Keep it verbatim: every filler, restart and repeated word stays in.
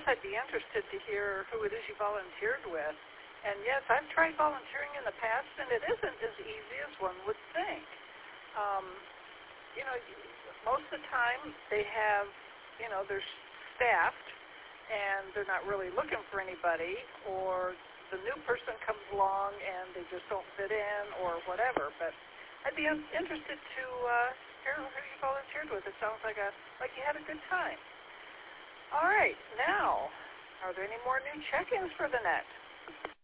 I'd be interested to hear who it is you volunteered with. And yes, I've tried volunteering in the past, and it isn't as easy as one would think. Um, you know, most of the time they have, you know, they're staffed, and they're not really looking for anybody, or the new person comes along and they just don't fit in, or whatever. But I'd be interested to uh, hear who you volunteered with. It sounds like a like you had a good time. All right, now, are there any more new check-ins for the net?